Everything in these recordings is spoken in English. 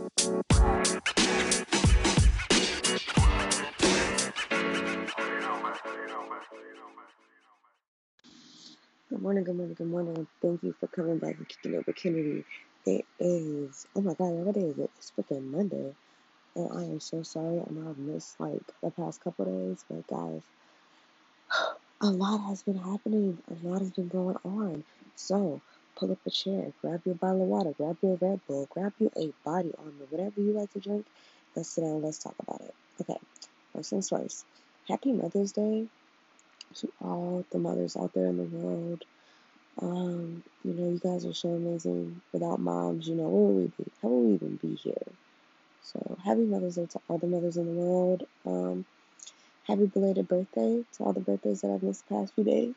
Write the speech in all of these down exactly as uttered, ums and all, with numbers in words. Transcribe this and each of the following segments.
Good morning, good morning, good morning. Thank you for coming back and kicking over Kennedy. It is, oh my God, what day is it? It's freaking Monday. And I am so sorry. I know I've missed like the past couple days, but guys, a lot has been happening. A lot has been going on. So pull up a chair, grab your bottle of water, grab your Red Bull, grab you a body armor, whatever you like to drink. Let's sit down, let's talk about it. Okay, first things first. Happy Mother's Day to all the mothers out there in the world. Um, you know, you guys are so amazing. Without moms, you know, where would we be? How would we even be here? So, happy Mother's Day to all the mothers in the world. Um, happy belated birthday to all the birthdays that I've missed the past few days.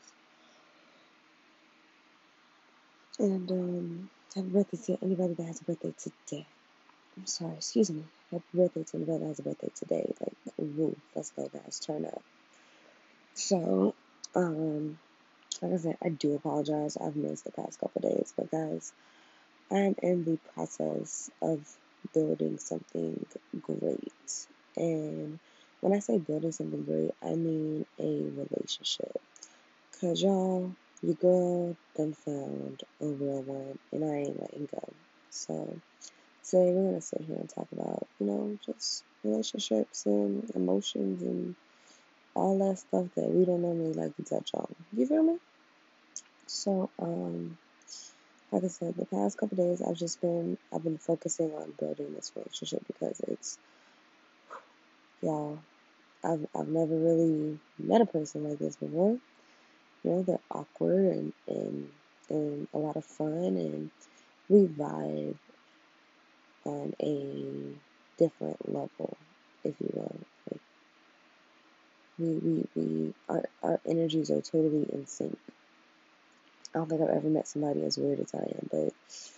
And um, happy birthday to anybody that has a birthday today. I'm sorry, excuse me. Happy birthday to anybody that has a birthday today. Like, woo, let's go, guys, turn up. So, um, like I said, I do apologize. I've missed the past couple days, but guys, I'm in the process of building something great. And when I say building something great, I mean a relationship. Because y'all, your girl done found a real one, and I ain't letting go. So today we're going to sit here and talk about, you know, just relationships and emotions and all that stuff that we don't normally like to touch on. You feel me? So, um, like I said, the past couple days I've just been I've been focusing on building this relationship because it's y'all, I've I've never really met a person like this before. You know, they're awkward and and and a lot of fun, and we vibe on a different level, if you will. Like we we, we our our energies are totally in sync. I don't think I've ever met somebody as weird as I am, but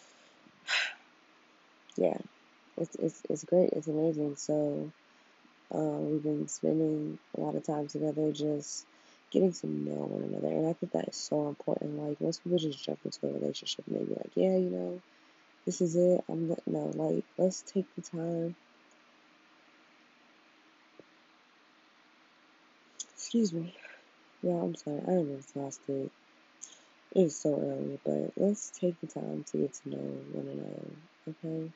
yeah, it's it's it's great, it's amazing. So Um, we've been spending a lot of time together just getting to know one another. And I think that is so important. Like, most people just jump into a relationship and they be like, yeah, you know, this is it. I'm not, no, like, let's take the time. Excuse me. Yeah, I'm sorry. I am exhausted. It is so early, but let's take the time to get to know one another, okay?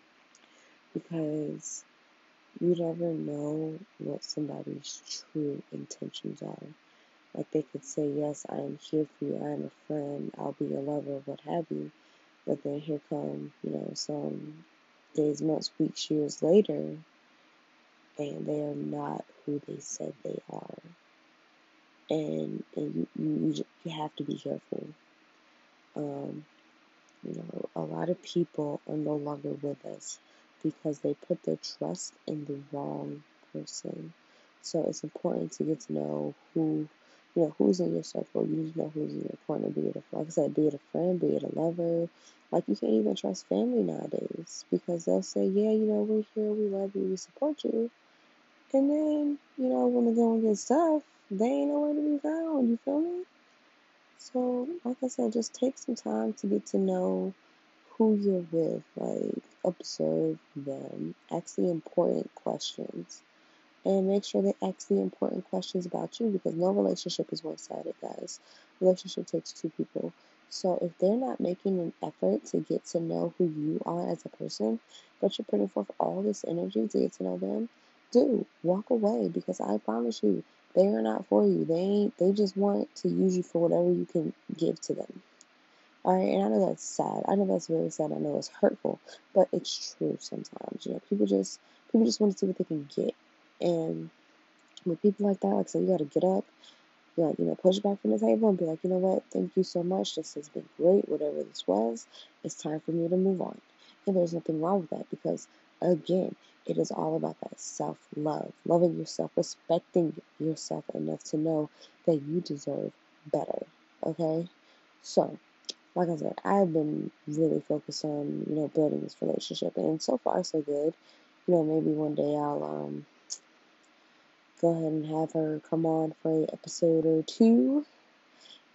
Because you never know what somebody's true intentions are. Like they could say, yes, I am here for you, I am a friend, I'll be your lover, what have you. But then here come, you know, some days, months, weeks, years later, and they are not who they said they are. And and you you, you have to be careful. Um, you know, a lot of people are no longer with us because they put their trust in the wrong person. So it's important to get to know who, you know, who's in your circle. You need to know who's in your corner, be it a, like I said, be it a friend, be it a lover. Like you can't even trust family nowadays because they'll say, yeah, you know, we're here, we love you, we support you. And then, you know, when the going gets tough, they ain't nowhere to be found. You feel me? So, like I said, just take some time to get to know who you're with, like observe them, ask the important questions, and make sure they ask the important questions about you because no relationship is one sided, guys. Relationship takes two people. So if they're not making an effort to get to know who you are as a person, but you're putting forth all this energy to get to know them, dude, walk away because I promise you, they are not for you. They ain't, they just want to use you for whatever you can give to them. Alright, and I know that's sad. I know that's very sad. I know it's hurtful, but it's true sometimes. You know, people just people just want to see what they can get. And with people like that, like I said, you gotta get up, you know, you know, push back from the table and be like, you know what, thank you so much. This has been great, whatever this was. It's time for me to move on. And there's nothing wrong with that because again, it is all about that self love, loving yourself, respecting yourself enough to know that you deserve better. Okay? So like I said, I've been really focused on, you know, building this relationship, and so far so good. You know, maybe one day I'll um go ahead and have her come on for a episode or two.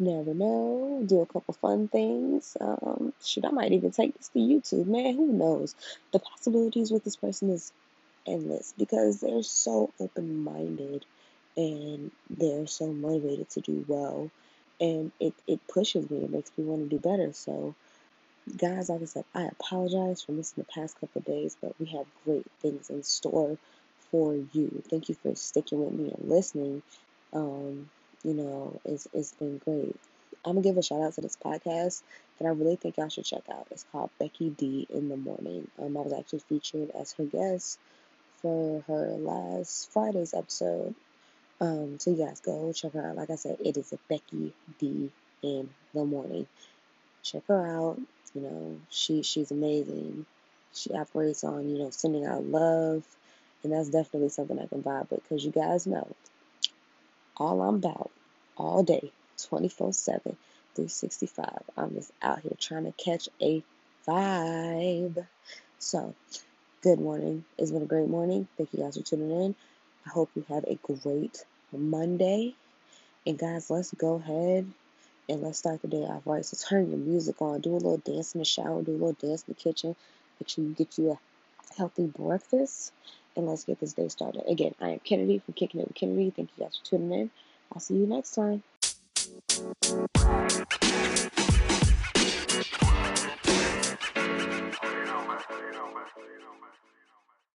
never know. Do a couple fun things. Um, shoot, I might even take this to YouTube, man. Who knows? The possibilities with this person is endless because they're so open-minded and they're so motivated to do well, and it, it pushes me. It makes me want to do better. So, guys, like I said, I apologize for missing the past couple of days, but we have great things in store for you. Thank you for sticking with me and listening. Um, you know, it's, it's been great. I'm going to give a shout out to this podcast that I really think y'all should check out. It's called Becky D in the Morning. Um, I was actually featured as her guest for her last Friday's episode. Um, so you guys go check her out. Like I said, it is a Becky D in the Morning. Check her out. You know, she she's amazing. She operates on, you know, sending out love, and that's definitely something I can vibe with because you guys know all I'm about all day, twenty-four seven, three sixty-five. I'm just out here trying to catch a vibe. So, good morning. It's been a great morning. Thank you guys for tuning in. I hope you have a great Monday. And guys, let's go ahead and let's start the day off right. So turn your music on. Do a little dance in the shower. Do a little dance in the kitchen. Make sure you get you a healthy breakfast. And let's get this day started. Again, I am Kennedy from Kicking It with Kennedy. Thank you guys for tuning in. I'll see you next time.